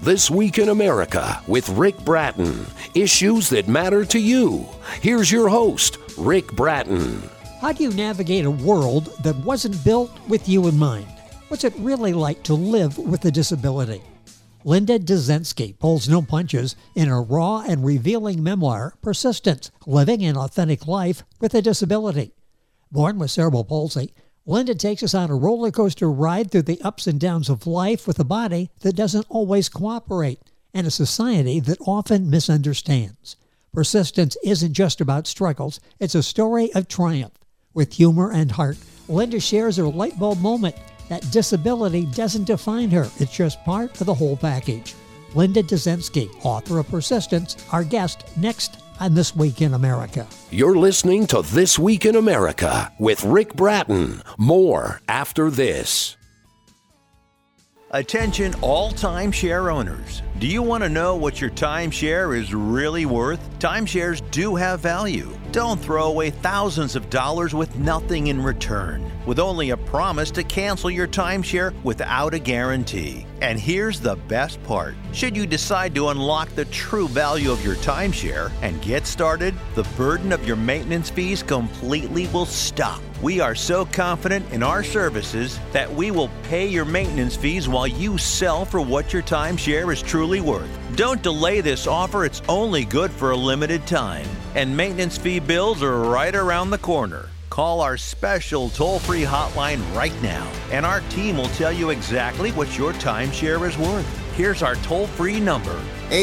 This Week in America with Rick Bratton. Issues that matter to you. Here's your host, Rick Bratton. How do you navigate a world that wasn't built with you in mind? What's it really like to live with a disability? Linda Dusensky pulls no punches in her raw and revealing memoir, Persistence, Living an Authentic Life with a Disability. Born with cerebral palsy, Linda takes us on a roller coaster ride through the ups and downs of life with a body that doesn't always cooperate and a society that often misunderstands. Persistence isn't just about struggles, it's a story of triumph. With humor and heart, Linda shares her light bulb moment that disability doesn't define her, it's just part of the whole package. Linda Dusensky, author of Persistence, our guest next on This Week in America. You're listening to This Week in America with Rick Bratton. More after this. Attention all timeshare owners. Do you want to know what your timeshare is really worth? Timeshares do have value. Don't throw away thousands of dollars with nothing in return, with only a promise to cancel your timeshare without a guarantee. And here's the best part. Should you decide to unlock the true value of your timeshare and get started, the burden of your maintenance fees completely will stop. We are so confident in our services that we will pay your maintenance fees while you sell for what your timeshare is truly worth. Don't delay this offer. It's only good for a limited time. And maintenance fee bills are right around the corner. Call our special toll-free hotline right now, and our team will tell you exactly what your timeshare is worth. Here's our toll-free number.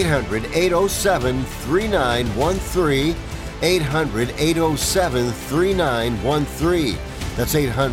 800-807-3913. 800-807-3913. That's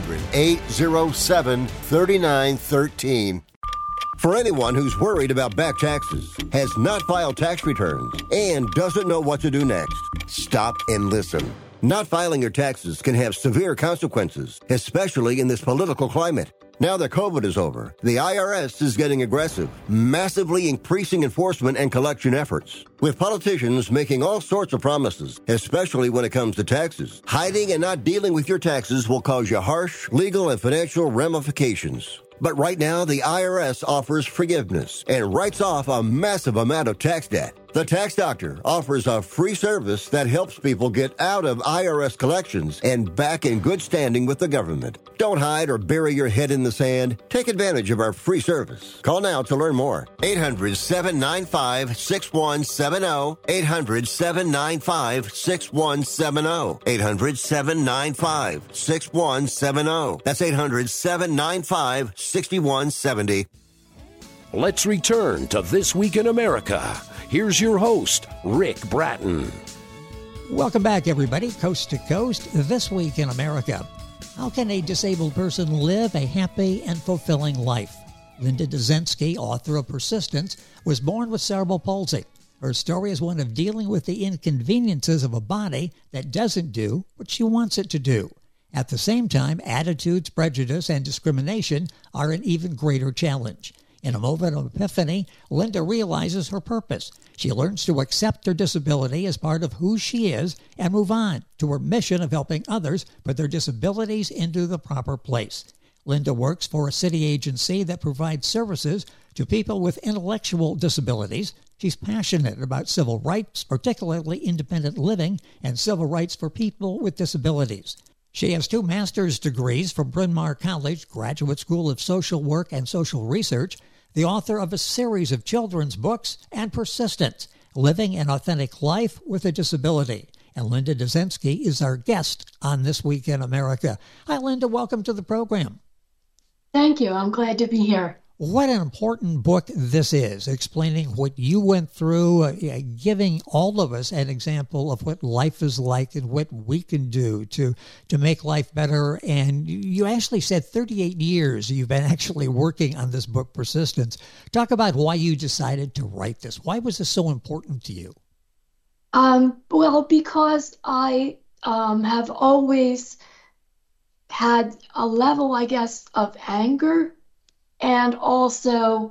800-807-3913. For anyone who's worried about back taxes, has not filed tax returns, and doesn't know what to do next, stop and listen. Not filing your taxes can have severe consequences, especially in this political climate. Now that COVID is over, the IRS is getting aggressive, massively increasing enforcement and collection efforts. With politicians making all sorts of promises, especially when it comes to taxes, hiding and not dealing with your taxes will cause you harsh legal and financial ramifications. But right now, the IRS offers forgiveness and writes off a massive amount of tax debt. The Tax Doctor offers a free service that helps people get out of IRS collections and back in good standing with the government. Don't hide or bury your head in the sand. Take advantage of our free service. Call now to learn more. 800-795-6170. 800-795-6170. 800-795-6170. That's 800-795-6170. Let's return to This Week in America. Here's your host, Rick Bratton. Welcome back, everybody, coast to coast, This Week in America. How can a disabled person live a happy and fulfilling life? Linda Dusensky, author of Persistence, was born with cerebral palsy. Her story is one of dealing with the inconveniences of a body that doesn't do what she wants it to do. At the same time, attitudes, prejudice, and discrimination are an even greater challenge. In a moment of epiphany, Linda realizes her purpose. She learns to accept her disability as part of who she is and move on to her mission of helping others put their disabilities into the proper place. Linda works for a city agency that provides services to people with intellectual disabilities. She's passionate about civil rights, particularly independent living and civil rights for people with disabilities. She has 2 master's degrees from Bryn Mawr College, Graduate School of Social Work and Social Research, the author of a series of children's books, and Persistence, Living an Authentic Life with a Disability. And Linda Dusensky is our guest on This Week in America. Hi, Linda. Welcome to the program. Thank you. I'm glad to be here. What an important book this is, explaining what you went through, giving all of us an example of what life is like and what we can do to make life better. And you actually said 38 years you've been actually working on this book, Persistence. Talk about why you decided to write this. Why was this so important to you? Well, because I have always had a level, I guess, of anger. And also,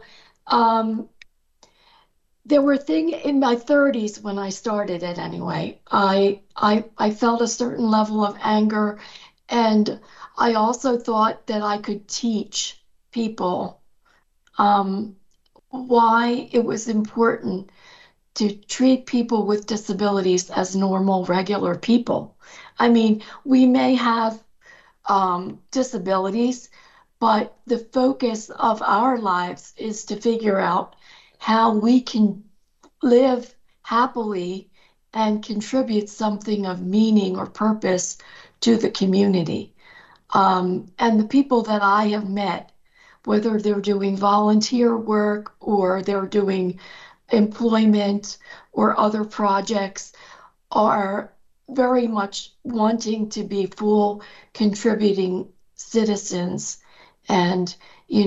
there were things in my 30s when I started it anyway. I felt a certain level of anger, and I also thought that I could teach people why it was important to treat people with disabilities as normal, regular people. I mean, we may have disabilities, but the focus of our lives is to figure out how we can live happily and contribute something of meaning or purpose to the community. And the people that I have met, whether they're doing volunteer work or they're doing employment or other projects, are very much wanting to be full contributing citizens. And,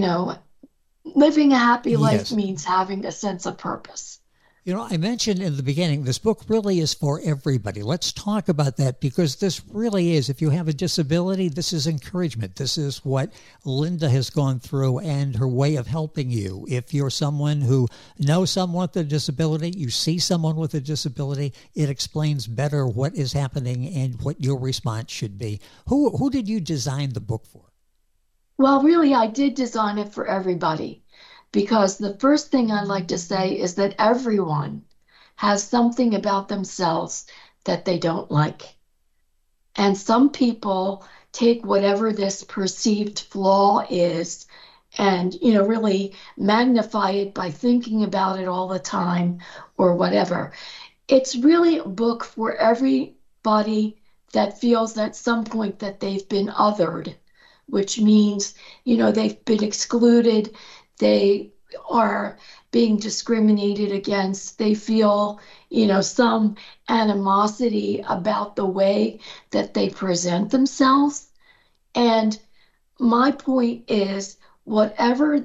living a happy life means having a sense of purpose. I mentioned in the beginning, this book really is for everybody. Let's talk about that, because this really is, if you have a disability, this is encouragement. This is what Linda has gone through and her way of helping you. If you're someone who knows someone with a disability, you see someone with a disability, it explains better what is happening and what your response should be. Who did you design the book for? Well, really, I did design it for everybody. Because the first thing I'd like to say is that everyone has something about themselves that they don't like. And some people take whatever this perceived flaw is and, really magnify it by thinking about it all the time or whatever. It's really a book for everybody that feels at some point that they've been othered, which means, they've been excluded. They are being discriminated against. They feel, some animosity about the way that they present themselves. And my point is, whatever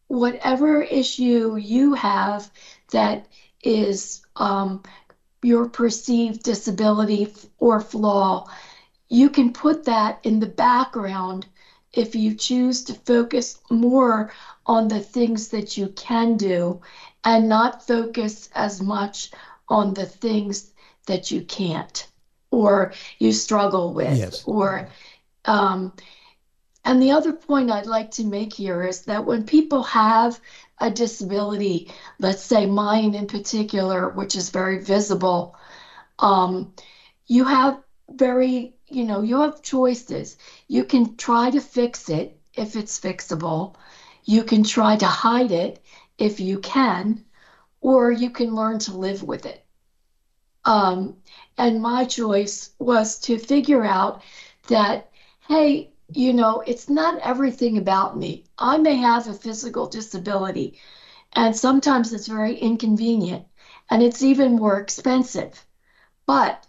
issue you have that is your perceived disability or flaw, you can put that in the background if you choose to focus more on the things that you can do and not focus as much on the things that you can't or you struggle with. Yes. And the other point I'd like to make here is that when people have a disability, let's say mine in particular, which is very visible, you have you have choices. You can try to fix it if it's fixable. You can try to hide it if you can, or you can learn to live with it. And my choice was to figure out that, hey, it's not everything about me. I may have a physical disability, and sometimes it's very inconvenient, and it's even more expensive. But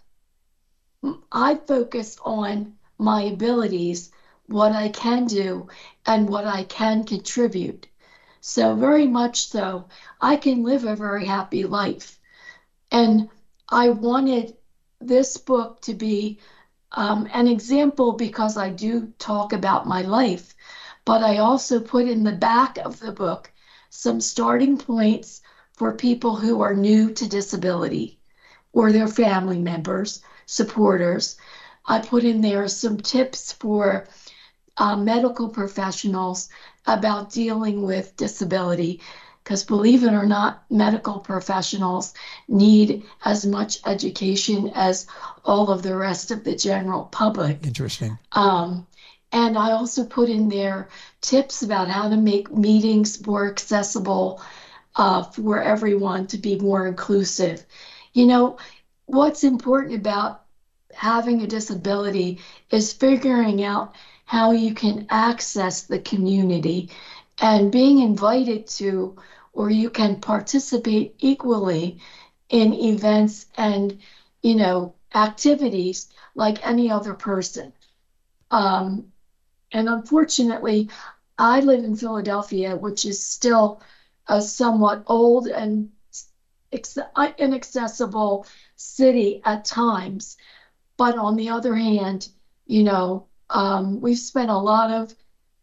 I focus on my abilities, what I can do, and what I can contribute. So very much so, I can live a very happy life. And I wanted this book to be an example because I do talk about my life, but I also put in the back of the book some starting points for people who are new to disability or their family members, supporters. I put in there some tips for medical professionals about dealing with disability, because believe it or not, medical professionals need as much education as all of the rest of the general public. Interesting. And I also put in there tips about how to make meetings more accessible for everyone, to be more inclusive. What's important about having a disability is figuring out how you can access the community and being invited to, or you can participate equally in events and, activities like any other person. And unfortunately, I live in Philadelphia, which is still a somewhat old and inaccessible city at times. But on the other hand, we've spent a lot of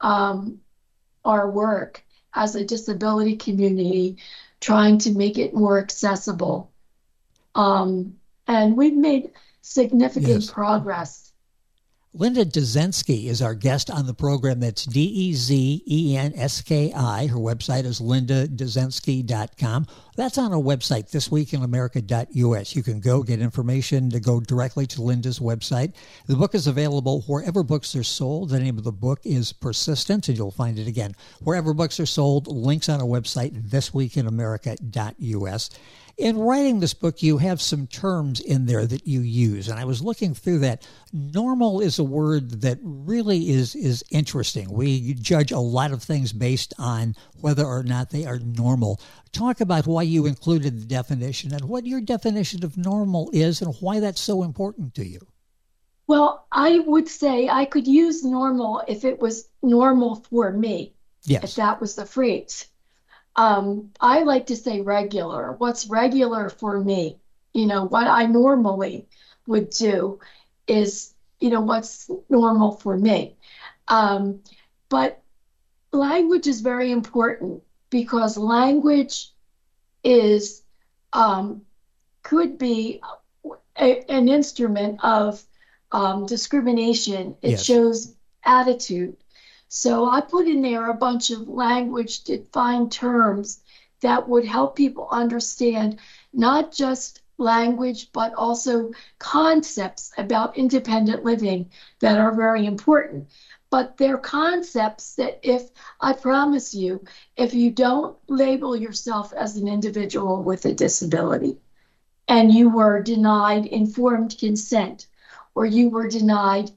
our work as a disability community trying to make it more accessible. And we've made significant progress. Linda Dzenski is our guest on the program. That's Dezenski. Her website is lindadzenski.com. That's on our website, thisweekinamerica.us. You can go get information to go directly to Linda's website. The book is available wherever books are sold. The name of the book is Persistence, and you'll find it again wherever books are sold. Links on our website, thisweekinamerica.us. In writing this book, you have some terms in there that you use, and I was looking through that. Normal is a word that really is interesting. We judge a lot of things based on whether or not they are normal. Talk about why you included the definition and what your definition of normal is and why that's so important to you. Well, I would say I could use normal if it was normal for me. Yes. If that was the phrase. I like to say regular. What's regular for me? What I normally would do is, what's normal for me. But language is very important because language is, could be an instrument of discrimination. It Yes. shows attitude. So I put in there a bunch of language-defined terms that would help people understand not just language, but also concepts about independent living that are very important. But they're concepts that I promise you, if you don't label yourself as an individual with a disability, and you were denied informed consent, or you were denied,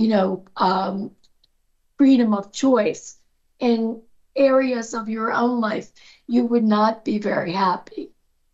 freedom of choice in areas of your own life, you would not be very happy,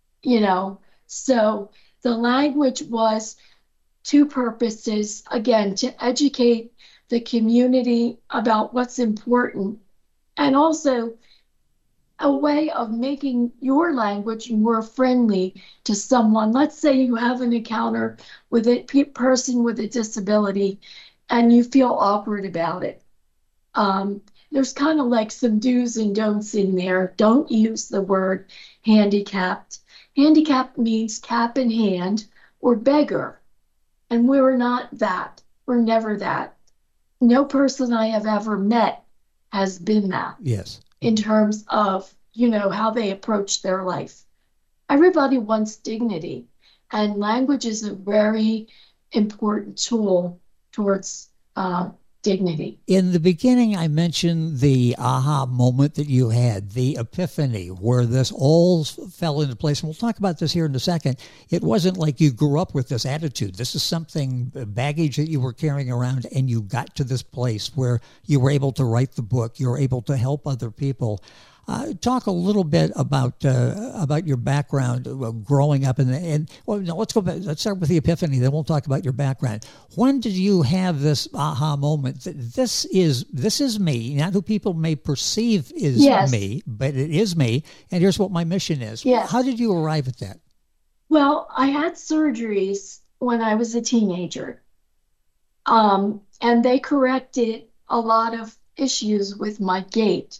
So the language was two purposes, again, to educate the community about what's important, and also a way of making your language more friendly to someone. Let's say you have an encounter with a person with a disability and you feel awkward about it. There's kind of like some do's and don'ts in there. Don't use the word handicapped. Handicapped means cap in hand or beggar. And we're not that. We're never that. No person I have ever met has been that. Yes. In terms of, how they approach their life. Everybody wants dignity, and language is a very important tool towards dignity. In the beginning, I mentioned the aha moment that you had, the epiphany, where this all fell into place. And we'll talk about this here in a second. It wasn't like you grew up with this attitude. This is something, baggage that you were carrying around, and you got to this place where you were able to write the book. You were able to help other people. Talk a little bit about your background growing up, let's go back. Let's start with the epiphany. Then we'll talk about your background. When did you have this aha moment that this is me, not who people may perceive is Yes. me, but it is me, and here's what my mission is. Yes. How did you arrive at that? Well, I had surgeries when I was a teenager, and they corrected a lot of issues with my gait.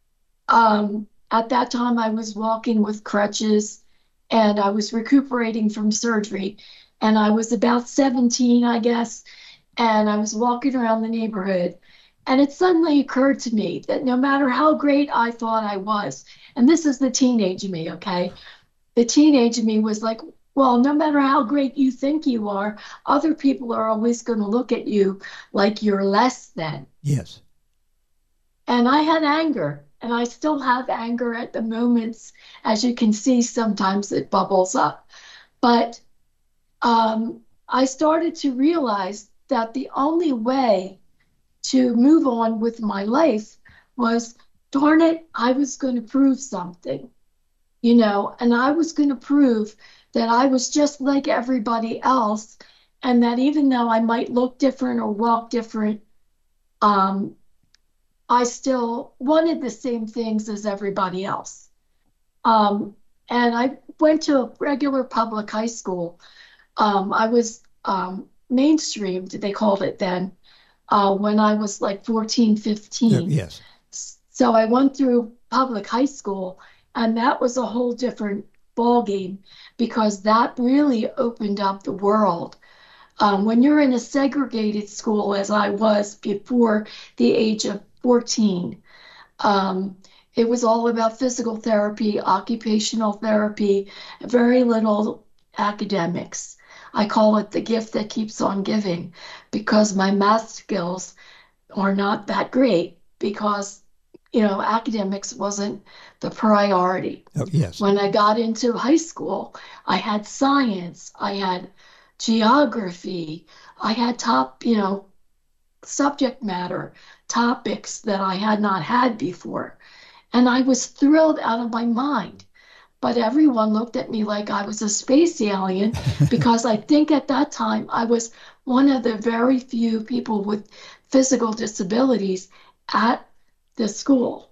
At that time, I was walking with crutches, and I was recuperating from surgery, and I was about 17, I guess, and I was walking around the neighborhood, and it suddenly occurred to me that no matter how great I thought I was, and this is the teenage me, okay? The teenage me was like, well, no matter how great you think you are, other people are always going to look at you like you're less than. Yes. And I had anger. And I still have anger at the moments. As you can see, sometimes it bubbles up. But I started to realize that the only way to move on with my life was, darn it, I was going to prove something, and I was going to prove that I was just like everybody else, and that even though I might look different or walk different, I still wanted the same things as everybody else. And I went to a regular public high school. I was mainstreamed, they called it then, when I was like 14, 15. Yes. So I went through public high school, and that was a whole different ballgame because that really opened up the world. When you're in a segregated school, as I was before the age of 14, it was all about physical therapy, occupational therapy, very little academics. I call it the gift that keeps on giving, because my math skills are not that great because, academics wasn't the priority. Oh, yes. When I got into high school, I had science, I had geography, I had top, subject matter topics that I had not had before. And I was thrilled out of my mind. But everyone looked at me like I was a space alien because I think at that time I was one of the very few people with physical disabilities at the school.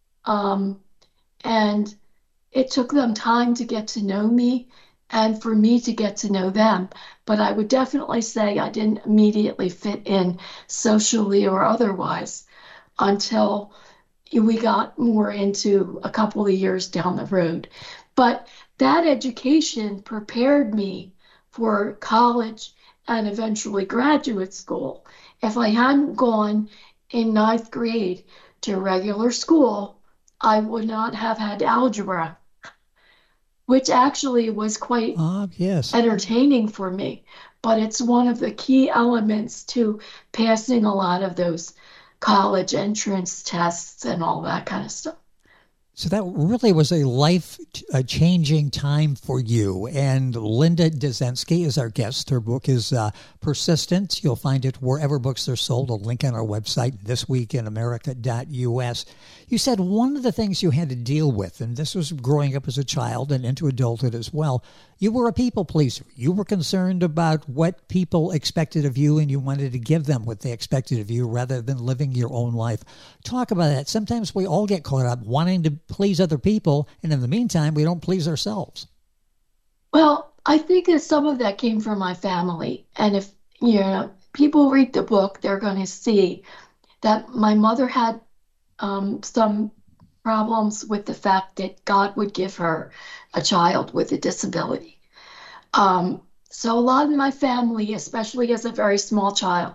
And it took them time to get to know me and for me to get to know them. But I would definitely say I didn't immediately fit in socially or otherwise until we got more into a couple of years down the road. But that education prepared me for college and eventually graduate school. If I hadn't gone in 9th grade to regular school, I would not have had algebra, which actually was quite yes. entertaining for me. But it's one of the key elements to passing a lot of those college entrance tests and all that kind of stuff. So that really was a life-changing time for you. And Linda Dusensky is our guest. Her book is Persistent. You'll find it wherever books are sold. A link on our website, thisweekinamerica.us. You said one of the things you had to deal with, and this was growing up as a child and into adulthood as well, you were a people pleaser. You were concerned about what people expected of you, and you wanted to give them what they expected of you rather than living your own life. Talk about that. Sometimes we all get caught up wanting to please other people, and in the meantime, we don't please ourselves. Well, I think that some of that came from my family. And if people read the book, they're going to see that my mother had some problems with the fact that God would give her a child with a disability. So a lot of my family, especially as a very small child,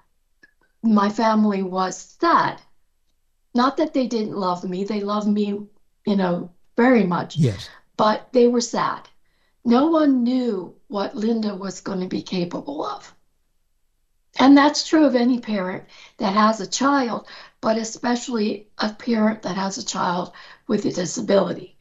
my family was sad. Not that they didn't love me. They loved me, very much. Yes. But they were sad. No one knew what Linda was going to be capable of. And that's true of any parent that has a child, but especially a parent that has a child with a disability.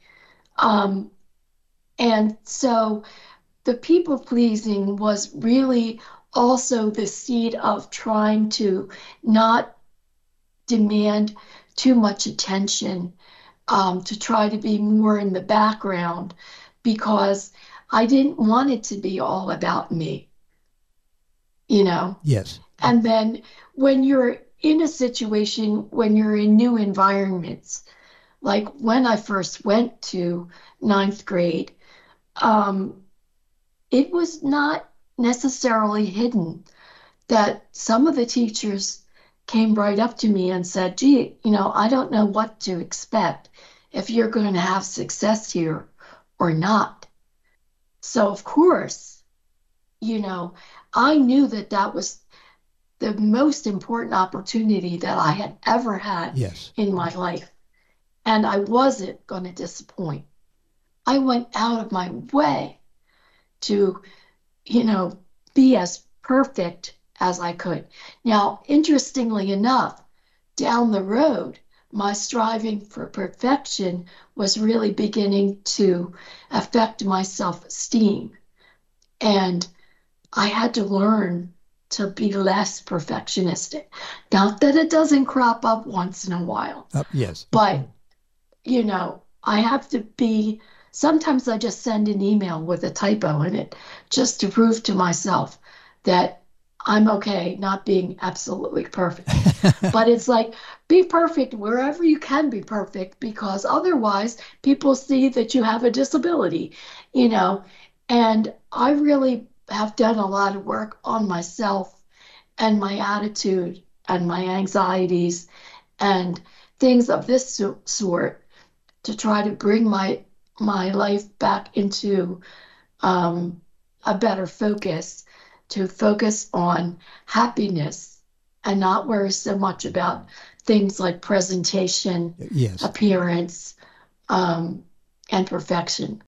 And so the people pleasing was really also the seed of trying to not demand too much attention, to try to be more in the background, because I didn't want it to be all about me, Yes. And then when you're in a situation, when you're in new environments, like when I first went to 9th grade, it was not necessarily hidden that some of the teachers came right up to me and said, gee, I don't know what to expect if you're going to have success here or not. So, of course, I knew that was the most important opportunity that I had ever had in my life. And I wasn't going to disappoint. I went out of my way to, be as perfect as I could. Now, interestingly enough, down the road, my striving for perfection was really beginning to affect my self-esteem. And I had to learn to be less perfectionistic. Not that it doesn't crop up once in a while. Yes. But, I have to be, sometimes I just send an email with a typo in it just to prove to myself that I'm okay not being absolutely perfect. But it's like, be perfect wherever you can be perfect, because otherwise people see that you have a disability, And I really have done a lot of work on myself and my attitude and my anxieties and things of this sort to try to bring my life back into a better focus to focus on happiness and not worry so much about things like presentation, Yes. appearance, and perfection.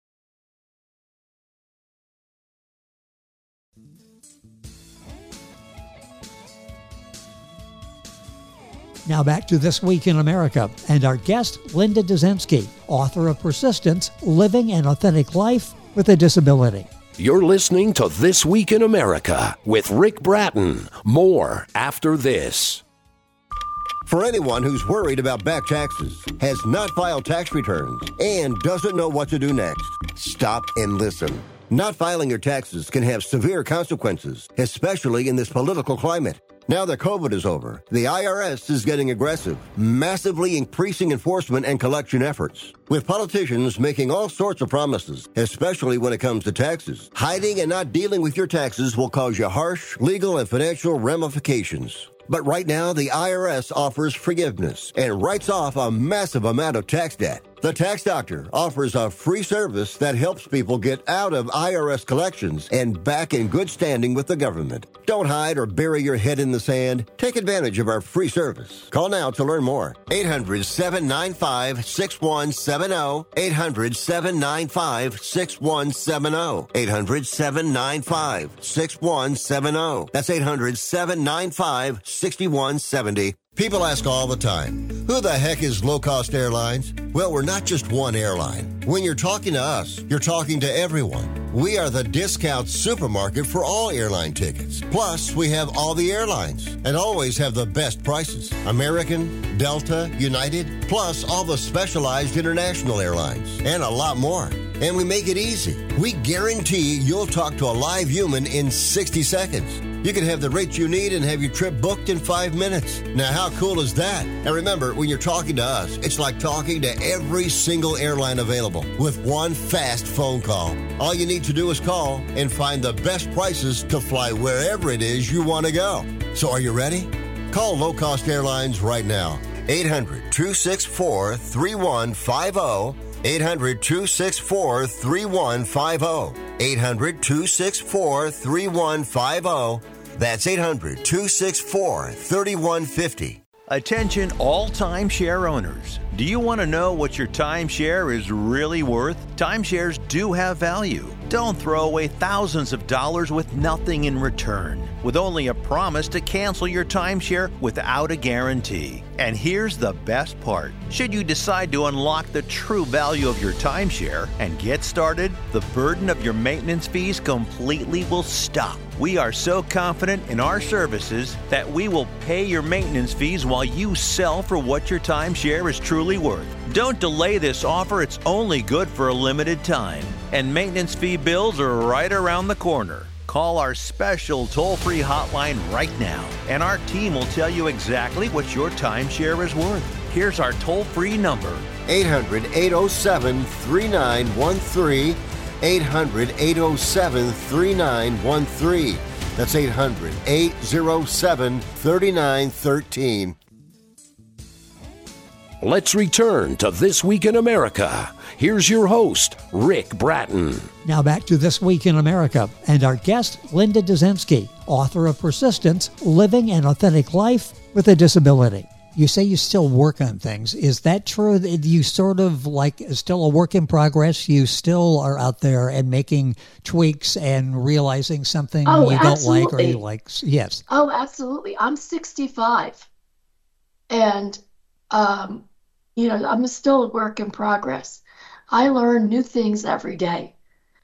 Now back to This Week in America and our guest, Linda Dusensky, author of Persistence, Living an Authentic Life with a Disability. You're listening to This Week in America with Rick Bratton. More after this. For anyone who's worried about back taxes, has not filed tax returns, and doesn't know what to do next, stop and listen. Not filing your taxes can have severe consequences, especially in this political climate. Now that COVID is over, the IRS is getting aggressive, massively increasing enforcement and collection efforts. With politicians making all sorts of promises, especially when it comes to taxes, hiding and not dealing with your taxes will cause you harsh legal and financial ramifications. But right now, the IRS offers forgiveness and writes off a massive amount of tax debt. The Tax Doctor offers a free service that helps people get out of IRS collections and back in good standing with the government. Don't hide or bury your head in the sand. Take advantage of our free service. Call now to learn more. 800-795-6170. 800-795-6170. 800-795-6170. That's 800-795-6170. People ask all the time, who the heck is Low Cost Airlines? Well, we're not just one airline. When you're talking to us, you're talking to everyone. We are the discount supermarket for all airline tickets. Plus, we have all the airlines and always have the best prices. American, Delta, United, plus all the specialized international airlines and a lot more. And we make it easy. We guarantee you'll talk to a live human in 60 seconds. You can have the rates you need and have your trip booked in 5 minutes. Now, how cool is that? And remember, when you're talking to us, it's like talking to every single airline available with one fast phone call. All you need to do is call and find the best prices to fly wherever it is you want to go. So are you ready? Call Low Cost Airlines right now. 800-264-3150. 800-264-3150. 800-264-3150. That's 800-264-3150. Attention all timeshare owners. Do you want to know what your timeshare is really worth? Timeshares do have value. Don't throw away thousands of dollars with nothing in return, with only a promise to cancel your timeshare without a guarantee. And here's the best part. Should you decide to unlock the true value of your timeshare and get started, the burden of your maintenance fees completely will stop. We are so confident in our services that we will pay your maintenance fees while you sell for what your timeshare is truly worth. Don't delay this offer. It's only good for a limited time. And maintenance fee bills are right around the corner. Call our special toll-free hotline right now, and our team will tell you exactly what your timeshare is worth. Here's our toll-free number. 800-807-3913. 800-807-3913. That's 800-807-3913. Let's return to This Week in America. Here's your host, Rick Bratton. Now back to This Week in America and our guest, Linda Dusensky, author of Persistence, Living an Authentic Life with a Disability. You say you still work on things. Is that true? That you sort of like still a work in progress? You still are out there and making tweaks and realizing something you don't like or you like? Yes. Oh, absolutely. I'm 65. And, I'm still a work in progress. I learn new things every day.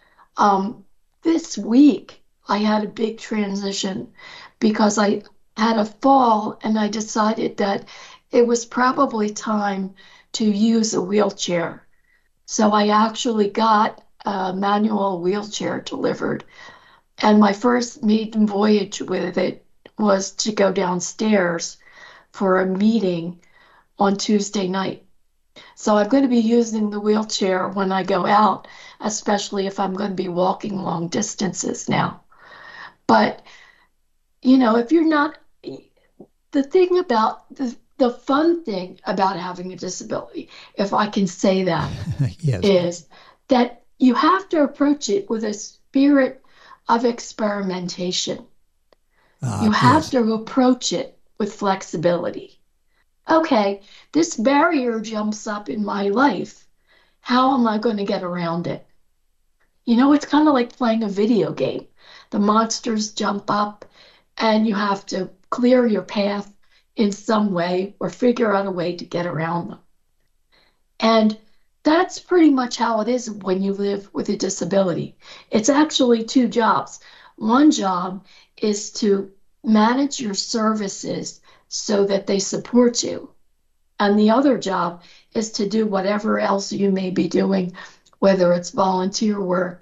This week, I had a big transition because I had a fall and I decided that it was probably time to use a wheelchair. So I actually got a manual wheelchair delivered. And my first maiden voyage with it was to go downstairs for a meeting on Tuesday night. So I'm going to be using the wheelchair when I go out, especially if I'm going to be walking long distances now. But, if you're not, the thing about the fun thing about having a disability, if I can say that, yes, is that you have to approach it with a spirit of experimentation. You have to approach it with flexibility. Okay, this barrier jumps up in my life. How am I going to get around it? You know, it's kind of like playing a video game. The monsters jump up and you have to clear your path in some way or figure out a way to get around them. And that's pretty much how it is when you live with a disability. It's actually two jobs. One job is to manage your services so that they support you. And the other job is to do whatever else you may be doing, whether it's volunteer work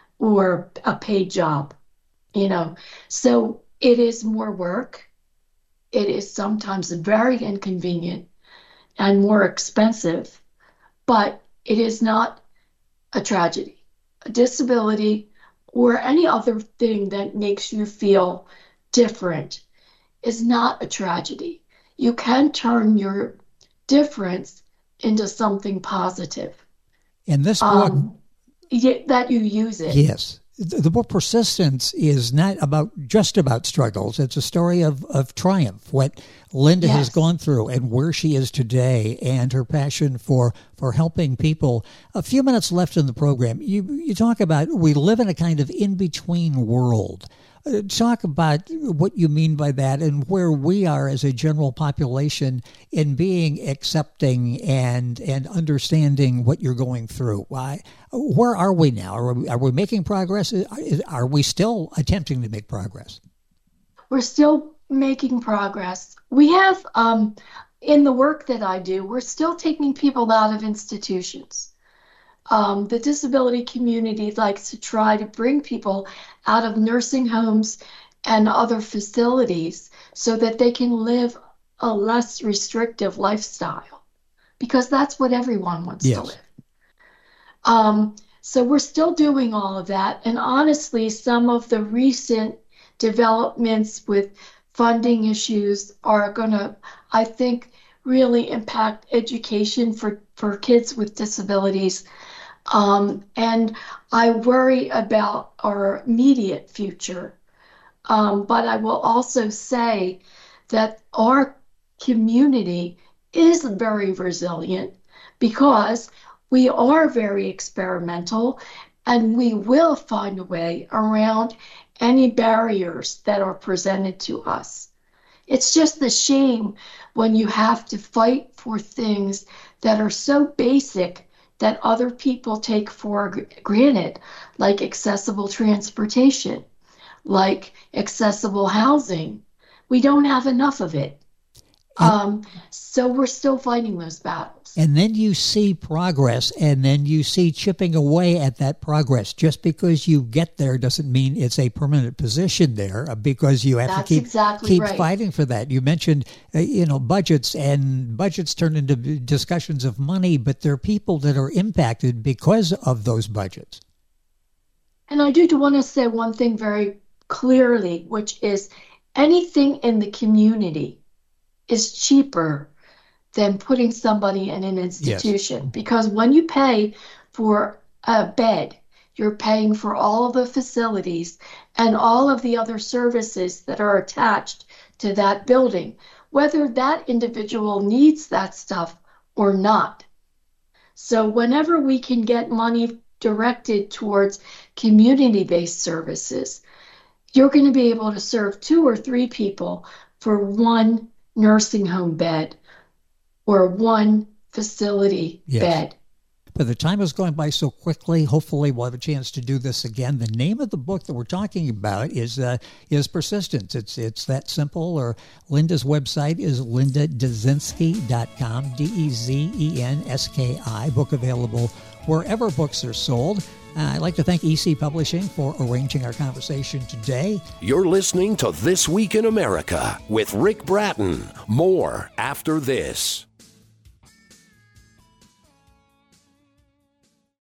or a paid job, you know. So it is more work. It is sometimes very inconvenient and more expensive, but it is not a tragedy. A disability or any other thing that makes you feel different is not a tragedy. You can turn your difference into something positive. In this book, that you use it. Yes. The book Persistence is not just about struggles. It's a story of triumph, what Linda has gone through and where she is today and her passion for helping people. A few minutes left in the program. You talk about we live in a kind of in-between world. Talk about what you mean by that and where we are as a general population in being accepting and understanding what you're going through. Where are we now? Are we making progress? Are we still attempting to make progress? We're still making progress. We have, in the work that I do, we're still taking people out of institutions. The disability community likes to try to bring people out of nursing homes and other facilities so that they can live a less restrictive lifestyle, because that's what everyone wants to live. So we're still doing all of that. And honestly, some of the recent developments with funding issues are going to, I think, really impact education for kids with disabilities. And I worry about our immediate future. But I will also say that our community is very resilient because we are very experimental and we will find a way around any barriers that are presented to us. It's just a shame when you have to fight for things that are so basic that other people take for granted, like accessible transportation, like accessible housing. We don't have enough of it. So we're still fighting those battles. And then you see progress, and then you see chipping away at that progress. Just because you get there doesn't mean it's a permanent position there, because you have to keep fighting for that. You mentioned, budgets, and budgets turn into discussions of money, but there are people that are impacted because of those budgets. And I do want to say one thing very clearly, which is anything in the community is cheaper than putting somebody in an institution. Yes. Because when you pay for a bed, you're paying for all of the facilities and all of the other services that are attached to that building, whether that individual needs that stuff or not. So whenever we can get money directed towards community-based services, you're going to be able to serve 2 or 3 people for one nursing home bed or one facility bed. But the time is going by so quickly. Hopefully we'll have a chance to do this again. The name of the book that we're talking about is Persistence. It's that simple. Or Linda's website is lindadezenski.com, DEZENSKI. Book available wherever books are sold. I'd like to thank EC Publishing for arranging our conversation today. You're listening to This Week in America with Rick Bratton. More after this.